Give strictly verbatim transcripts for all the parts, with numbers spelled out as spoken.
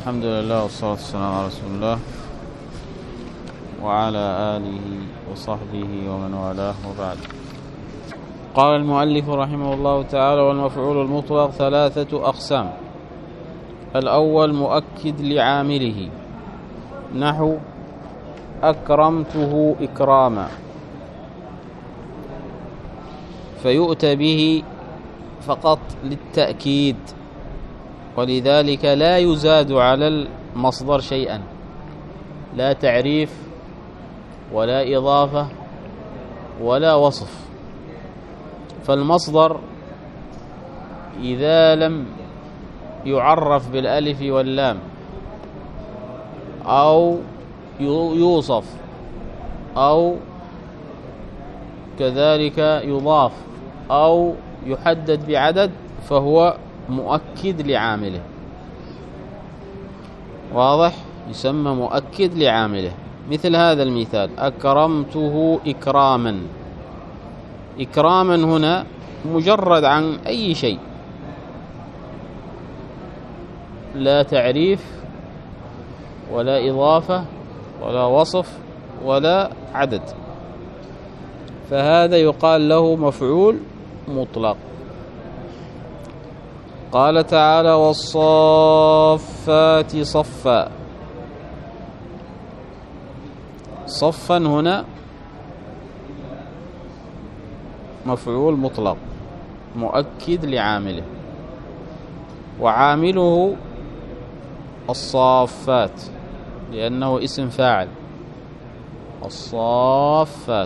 الحمد لله والصلاة والسلام على رسول الله وعلى آله وصحبه ومن والاه وبعد. قال المؤلف رحمه الله تعالى: والمفعول المطلق ثلاثة أقسام. الأول مؤكد لعامله، نحو أكرمته إكراما، فيؤتى به فقط للتأكيد، ولذلك لا يزاد على المصدر شيئا، لا تعريف ولا إضافة ولا وصف. فالمصدر إذا لم يعرف بالألف واللام أو يوصف أو كذلك يضاف أو يحدد بعدد فهو مؤكد لعامله. واضح؟ يسمى مؤكد لعامله. مثل هذا المثال: أكرمته إكراما. إكراما هنا مجرد عن أي شيء، لا تعريف ولا إضافة ولا وصف ولا عدد، فهذا يقال له مفعول مطلق. قال تعالى: والصافات صفا. صفا هنا مفعول مطلق مؤكد لعامله، وعامله الصافات لأنه اسم فاعل. الصافات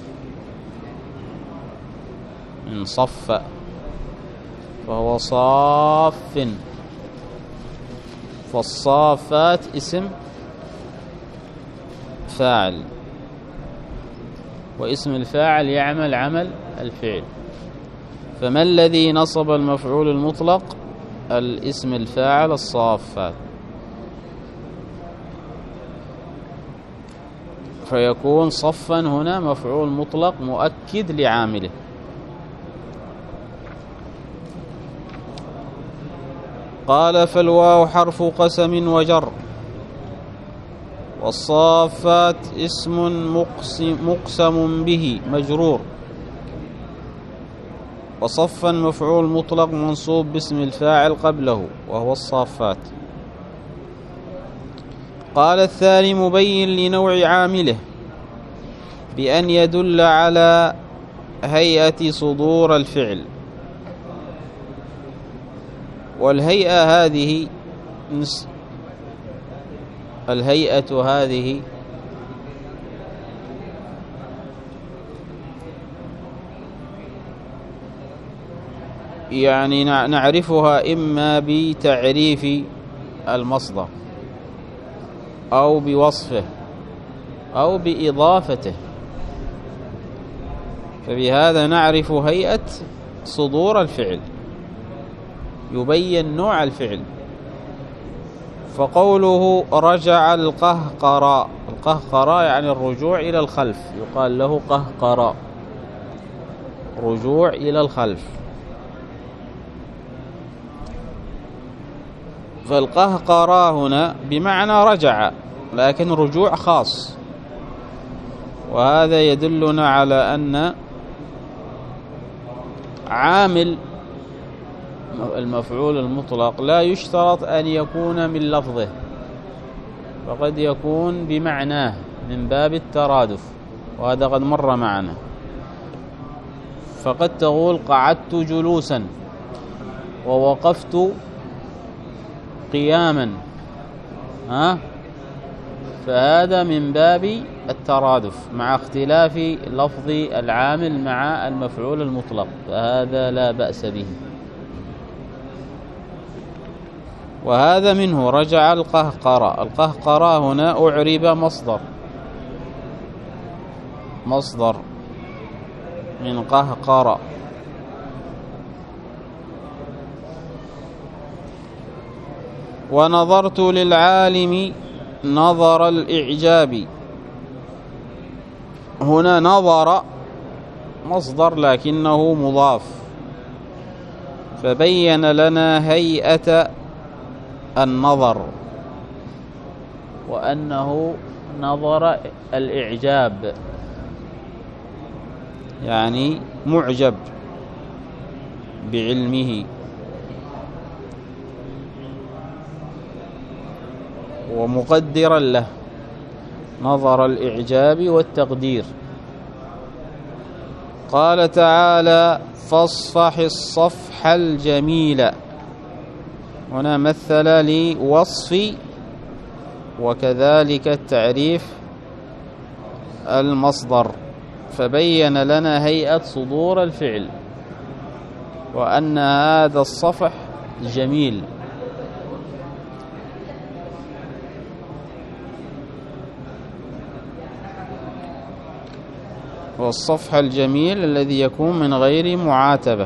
من صف، فهو صاف. فالصافات اسم فاعل، واسم الفاعل يعمل عمل الفعل. فما الذي نصب المفعول المطلق؟ الاسم الفاعل الصافات، فيكون صفا هنا مفعول مطلق مؤكد لعامله. قال: فالواو حرف قسم وجر، والصافات اسم مقسم, مقسم به مجرور، وصفا مفعول مطلق منصوب باسم الفاعل قبله وهو الصافات. قال: الثاني مبين لنوع عامله بأن يدل على هيئة صدور الفعل. والهيئة هذه الهيئة هذه يعني نعرفها إما بتعريف المصدر أو بوصفه أو بإضافته، فبهذا نعرف هيئة صدور الفعل، يبين نوع الفعل. فقوله رجع القهقراء، القهقراء يعني الرجوع إلى الخلف، يقال له قهقراء، رجوع إلى الخلف. فالقهقراء هنا بمعنى رجع، لكن رجوع خاص، وهذا يدلنا على أن عامل المفعول المطلق لا يشترط أن يكون من لفظه، فقد يكون بمعناه من باب الترادف، وهذا قد مر معنا. فقد تقول قعدت جلوسا ووقفت قياما، ها؟ فهذا من باب الترادف مع اختلاف لفظ العامل مع المفعول المطلق، فهذا لا بأس به. وهذا منه رجع القهقراء. القهقراء هنا أعرب مصدر مصدر من قهقراء. ونظرت للعالم نظر الإعجاب. هنا نظر مصدر لكنه مضاف، فبين لنا هيئة النظر وأنه نظر الإعجاب، يعني معجب بعلمه ومقدرا له، نظر الإعجاب والتقدير. قال تعالى: فاصفح الصفح الجميل. هنا مثل لوصف وكذلك التعريف المصدر، فبين لنا هيئة صدور الفعل وأن هذا الصفح جميل. والصفح الجميل الذي يكون من غير معاتبة،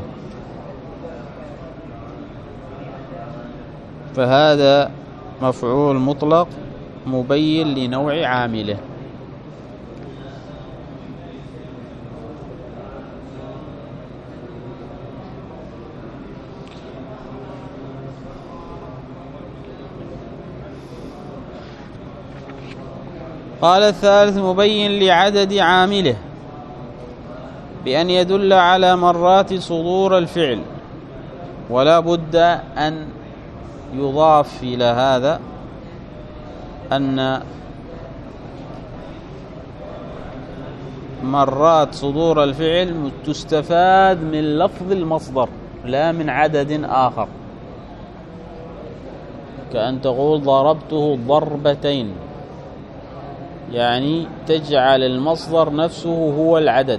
فهذا مفعول مطلق مبين لنوع عامله. قال الثالث: مبين لعدد عامله، بأن يدل على مرات صدور الفعل، ولا بد أن يضاف إلى هذا أن مرات صدور الفعل تستفاد من لفظ المصدر لا من عدد آخر، كأن تقول ضربته ضربتين، يعني تجعل المصدر نفسه هو العدد.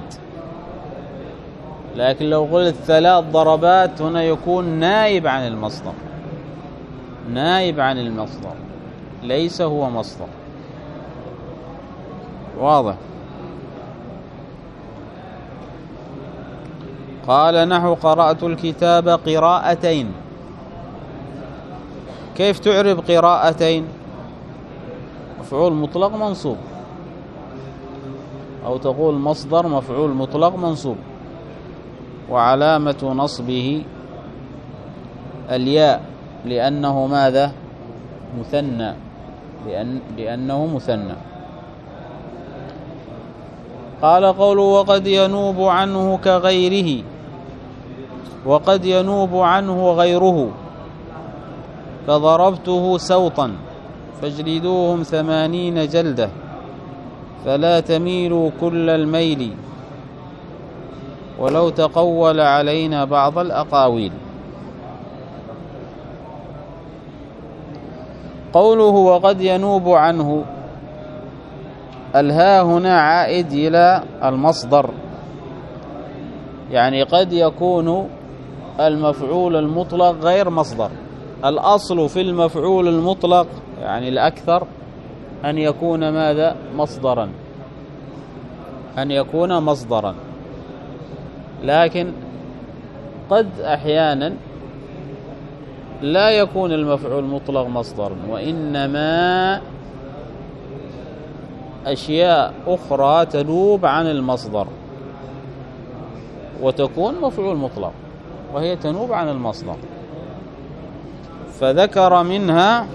لكن لو قلت ثلاث ضربات هنا يكون نائب عن المصدر، نائب عن المصدر، ليس هو مصدر. واضح؟ قال: نحو قرأت الكتاب قراءتين. كيف تعرب قراءتين؟ مفعول مطلق منصوب، أو تقول مصدر مفعول مطلق منصوب، وعلامة نصبه الياء لأنه ماذا؟ مثنى، لأن لأنه مثنى. قال: قوله وقد ينوب عنه كغيره، وقد ينوب عنه غيره، كضربته سوطا فاجلدوهم ثمانين جلدة فلا تميلوا كل الميل ولو تقول علينا بعض الأقاويل. قوله وقد ينوب عنه، الهاء هنا عائد إلى المصدر، يعني قد يكون المفعول المطلق غير مصدر. الأصل في المفعول المطلق يعني الأكثر أن يكون ماذا؟ مصدرا، أن يكون مصدرا. لكن قد أحيانا لا يكون المفعول المطلق مصدرا، وإنما أشياء أخرى تنوب عن المصدر وتكون مفعول مطلق، وهي تنوب عن المصدر. فذكر منها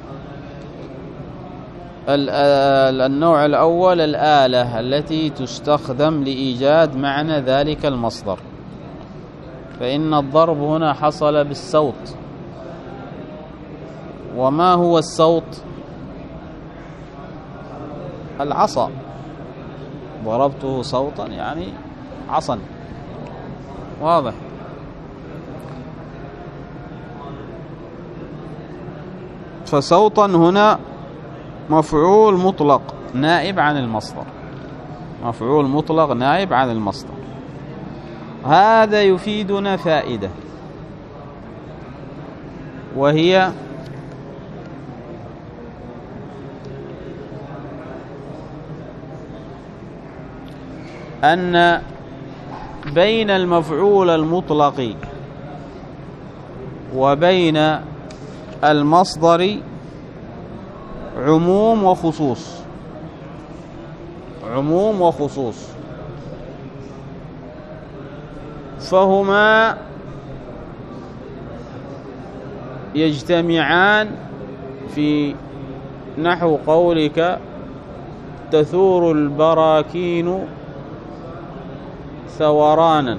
النوع الأول الآلة التي تستخدم لإيجاد معنى ذلك المصدر، فإن الضرب هنا حصل بالصوت. وما هو الصوت؟ العصا، ضربته صوتا يعني عصا. واضح؟ فصوتا هنا مفعول مطلق نائب عن المصدر، مفعول مطلق نائب عن المصدر. هذا يفيدنا فائدة، وهي أن بين المفعول المطلق وبين المصدر عموم وخصوص، عموم وخصوص، فهما يجتمعان في نحو قولك تثور البراكين ثورانا،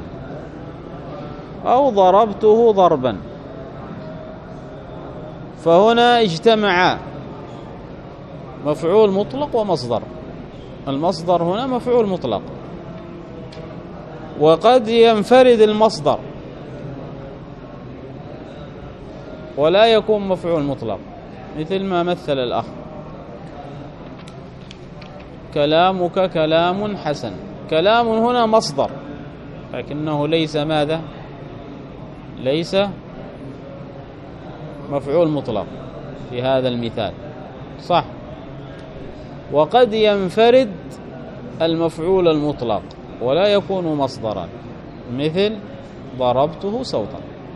أو ضربته ضربا. فهنا اجتمعا مفعول مطلق ومصدر. المصدر هنا مفعول مطلق، وقد ينفرد المصدر ولا يكون مفعول مطلق، مثل ما مثل الأخ: كلامك كلام حسن. كلام هنا مصدر، لكنه ليس ماذا؟ ليس مفعول مطلق في هذا المثال، صح. وقد ينفرد المفعول المطلق ولا يكون مصدرا، مثل ضربته صوتا.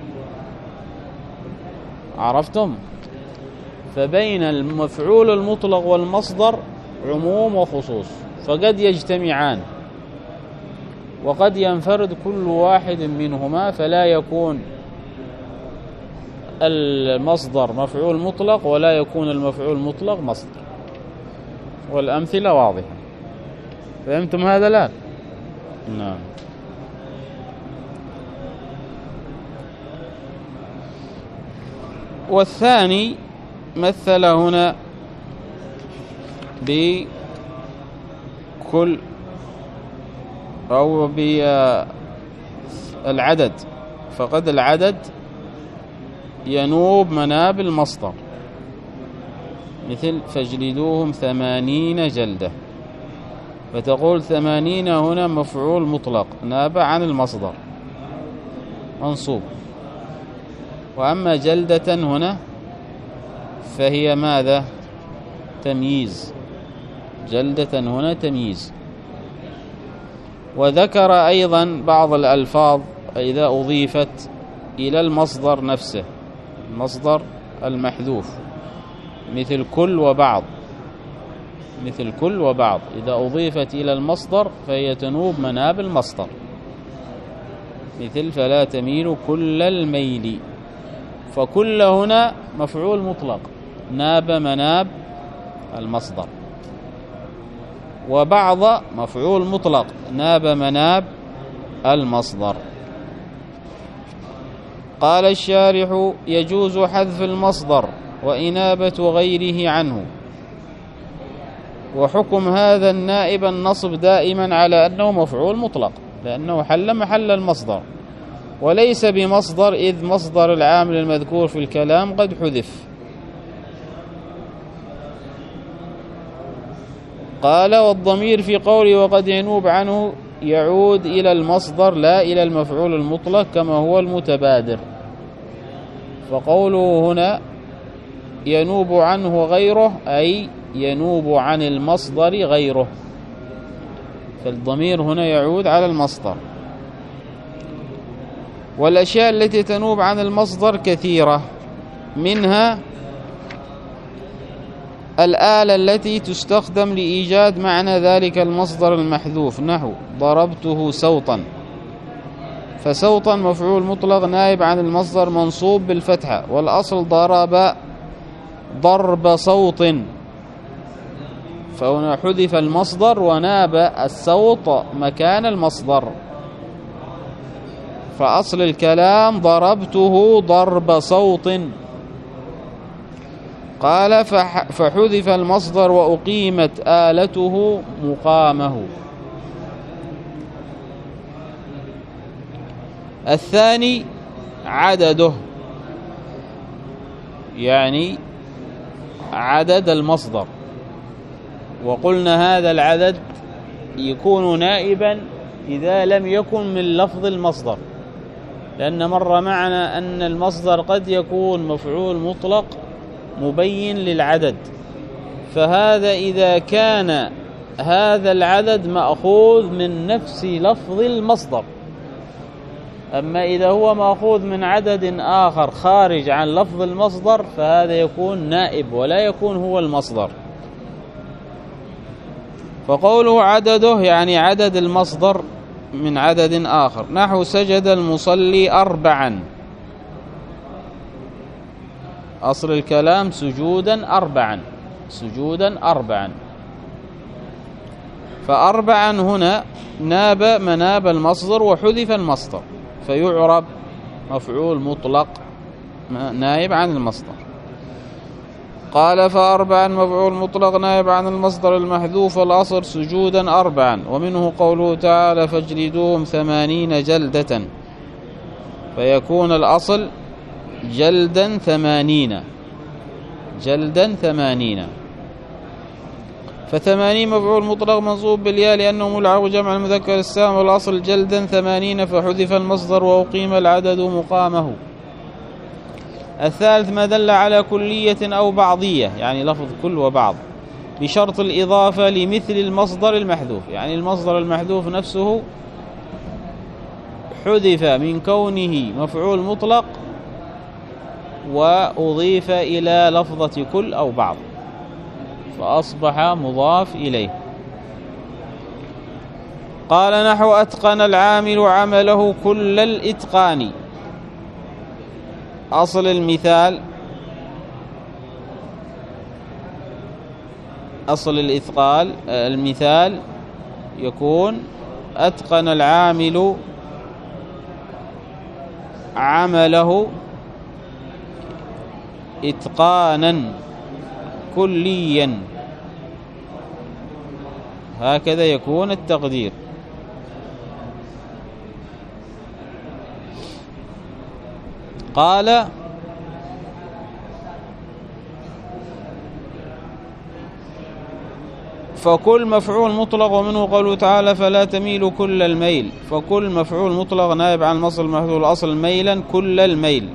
عرفتم؟ فبين المفعول المطلق والمصدر عموم وخصوص، فقد يجتمعان وقد ينفرد كل واحد منهما، فلا يكون المصدر مفعول مطلق ولا يكون المفعول مطلق مصدر. والأمثلة واضحة. فهمتم هذا الآن؟ نعم. والثاني مثل هنا بكل أو بالعدد، فقد العدد ينوب مناب المصدر، مثل فاجلدوهم ثمانين جلدة. فتقول ثمانين هنا مفعول مطلق ناب عن المصدر منصوب، وأما جلدة هنا فهي ماذا؟ تمييز. جلدة هنا تمييز. وذكر أيضا بعض الألفاظ إذا أضيفت إلى المصدر نفسه، المصدر المحذوف، مثل كل وبعض. مثل كل وبعض إذا أضيفت إلى المصدر فهي تنوب مناب المصدر، مثل فلا تميل كل الميل. فكل هنا مفعول مطلق ناب مناب المصدر، وبعض مفعول مطلق ناب مناب المصدر. قال الشارح: يجوز حذف المصدر وإنابة غيره عنه، وحكم هذا النائب النصب دائما على أنه مفعول مطلق، لأنه حل محل المصدر، وليس بمصدر، إذ مصدر العامل المذكور في الكلام قد حذف. قال: والضمير في قوله وقد ينوب عنه يعود إلى المصدر لا إلى المفعول المطلق كما هو المتبادر. فقوله هنا ينوب عنه غيره أي ينوب عن المصدر غيره، فالضمير هنا يعود على المصدر. والأشياء التي تنوب عن المصدر كثيرة، منها الآلة التي تستخدم لإيجاد معنى ذلك المصدر المحذوف، نحو ضربته صوتا. فصوتا مفعول مطلق نائب عن المصدر منصوب بالفتحة، والأصل ضرب ضرب صوت، فهنا حذف المصدر وناب الصوت مكان المصدر، فأصل الكلام ضربته ضرب صوت. قال: فحذف المصدر وأقيمت آلته مقامه. الثاني عدده، يعني عدد المصدر. وقلنا هذا العدد يكون نائبا إذا لم يكن من لفظ المصدر، لأن مر معنا أن المصدر قد يكون مفعول مطلق مبين للعدد، فهذا إذا كان هذا العدد مأخوذ من نفس لفظ المصدر. أما إذا هو مأخوذ من عدد آخر خارج عن لفظ المصدر فهذا يكون نائب ولا يكون هو المصدر. فقوله عدده يعني عدد المصدر من عدد آخر، نحو سجد المصلي أربعا، أصل الكلام سجودا أربعا، سجودا أربعا. فأربعا هنا ناب مناب المصدر وحذف المصدر، فيعرب مفعول مطلق نائب عن المصدر. قال فأربعا مفعول مطلق نائب عن المصدر المحذوف الأصل سجودا أربعا، ومنه قوله تعالى فاجلدوهم ثمانين جلدة، فيكون الأصل جلدا ثمانين، جلدا ثمانين. فثمانين مفعول مطلق منصوب بالياء لأنه ملعب جمع المذكر السالم، والأصل جلدا ثمانين فحذف المصدر وأقيم العدد مقامه. الثالث ما دل على كلية أو بعضية، يعني لفظ كل وبعض، بشرط الإضافة لمثل المصدر المحذوف، يعني المصدر المحذوف نفسه حذف من كونه مفعول مطلق وأضيف إلى لفظة كل أو بعض فأصبح مضاف إليه. قال نحو أتقن العامل عمله كل الإتقان. أصل المثال أصل الإثقال المثال يكون أتقن العامل عمله إتقانا كليا، هكذا يكون التقدير. قال فكل مفعول مطلق، ومنه قوله تعالى فلا تميل كل الميل، فكل مفعول مطلق نائب عن المصدر المحذوف الأصل ميلا كل الميل،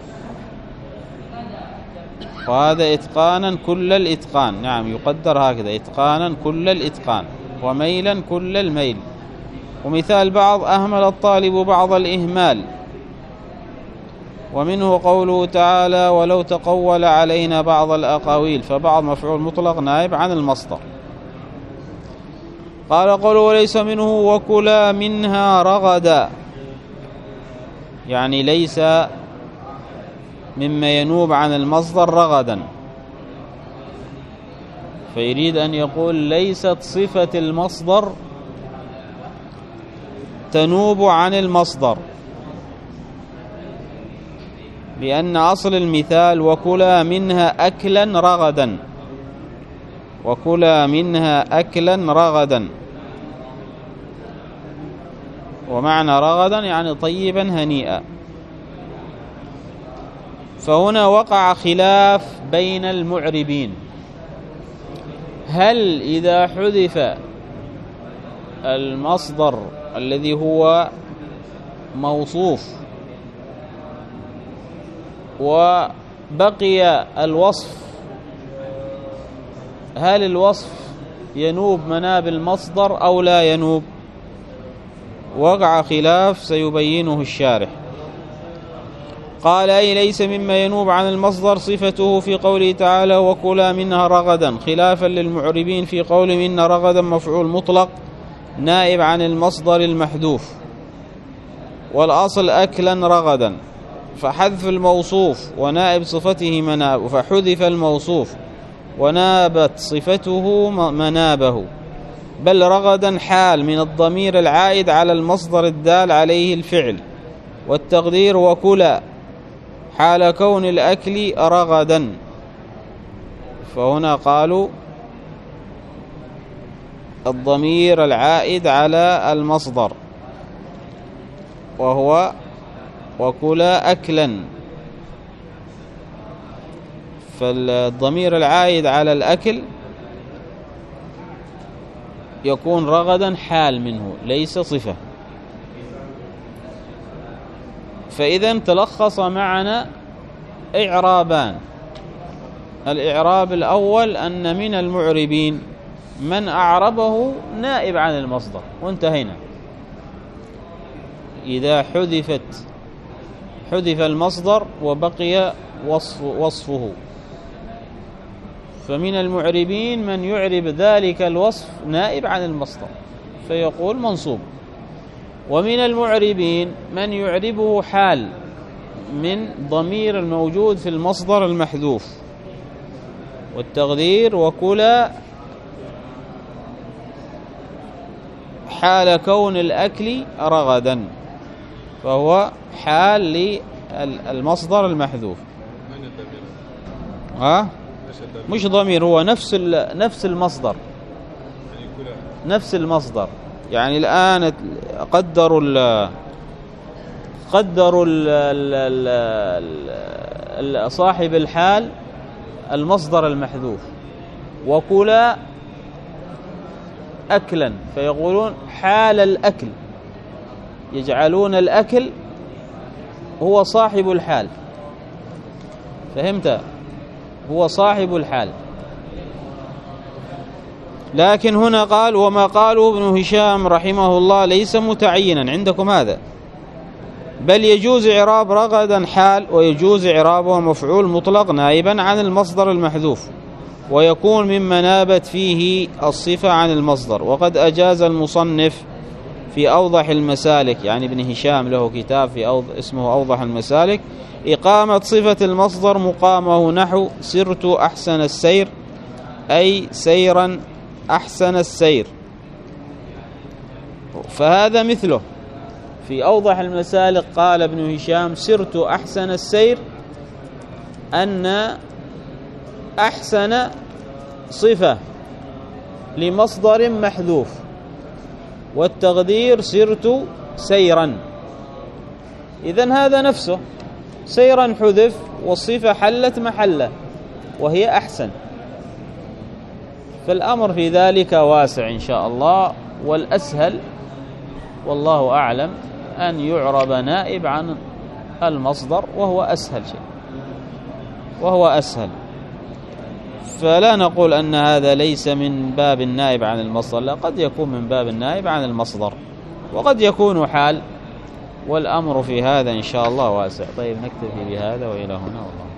وهذا إتقانا كل الإتقان، نعم يقدر هكذا إتقانا كل الإتقان وميلا كل الميل. ومثال بعض أهمل الطالب بعض الإهمال، ومنه قوله تعالى ولو تقول علينا بعض الأقاويل، فبعض مفعول مطلق نائب عن المصدر. قال قوله وليس منه وكلا منها رغدا، يعني ليس مما ينوب عن المصدر رغدا، فيريد أن يقول ليست صفة المصدر تنوب عن المصدر، لأن أصل المثال وكلا منها أكلا رغدا، وكلا منها أكلا رغدا، ومعنى رغدا يعني طيبا هنيئا. فهنا وقع خلاف بين المعربين، هل إذا حذف المصدر الذي هو موصوف وبقي الوصف، هل الوصف ينوب مناب المصدر أو لا ينوب؟ وقع خلاف سيبينه الشارح. قال أي ليس مما ينوب عن المصدر صفته في قوله تعالى وكلا منها رغدا، خلافا للمعربين في قول من رغدا مفعول مطلق نائب عن المصدر المحذوف، والأصل أكلا رغدا، فحذف الموصوف ونائب صفته مناب، فحذف الموصوف ونابت صفته منابه، بل رغدا حال من الضمير العائد على المصدر الدال عليه الفعل، والتقدير وكلا حال كون الأكل رغدا. فهنا قالوا الضمير العائد على المصدر وهو وكلا أكلا، فالضمير العائد على الأكل يكون رغدا حال منه ليس صفة. فإذا تلخص معنا إعرابان، الإعراب الأول أن من المعربين من أعربه نائب عن المصدر، وانتهينا. إذا حذفت حذف المصدر وبقي وصف وصفه، فمن المعربين من يعرب ذلك الوصف نائب عن المصدر فيقول منصوب، ومن المعربين من يعربه حال من ضمير الموجود في المصدر المحذوف والتقدير وكلا حال كون الأكل رغدا، فهو حال للمصدر المحذوف. ها مش ضمير، هو نفس نفس المصدر، نفس المصدر. يعني الآن قدروا ال قدروا ال صاحب الحال المصدر المحذوف، وكلا أكلا، فيقولون حال الأكل، يجعلون الأكل هو صاحب الحال. فهمت؟ هو صاحب الحال. لكن هنا قال وما قاله ابن هشام رحمه الله ليس متعينا عندكم هذا، بل يجوز إعراب رغدا حال، ويجوز إعرابه مفعول مطلق نائبا عن المصدر المحذوف، ويكون مما نابت فيه الصفة عن المصدر. وقد أجاز المصنف في أوضح المسالك، يعني ابن هشام له كتاب في أوض... اسمه أوضح المسالك، إقامة صفة المصدر مقامه، نحو سرت أحسن السير، أي سيرا أحسن السير. فهذا مثله في أوضح المسالك، قال ابن هشام سرت أحسن السير، أن أحسن صفة لمصدر محذوف، والتقدير سرت سيرا. إذن هذا نفسه، سيرا حذف والصفة حلت محله وهي أحسن. فالأمر في ذلك واسع إن شاء الله، والأسهل والله أعلم أن يعرب نائب عن المصدر، وهو أسهل شيء، وهو أسهل. فلا نقول أن هذا ليس من باب النائب عن المصدر، لا، قد يكون من باب النائب عن المصدر، وقد يكون حال، والأمر في هذا إن شاء الله واسع. طيب نكتفي بهذا وإلى هنا والله.